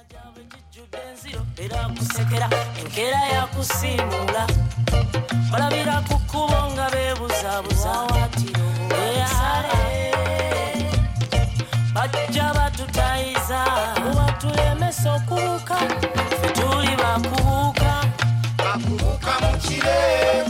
era kusekera enkera yakusimula balabira kukubonga bebuzabuza watiro bajja batutayiza batulemesa okubuka fetuli bakubuka mu kirere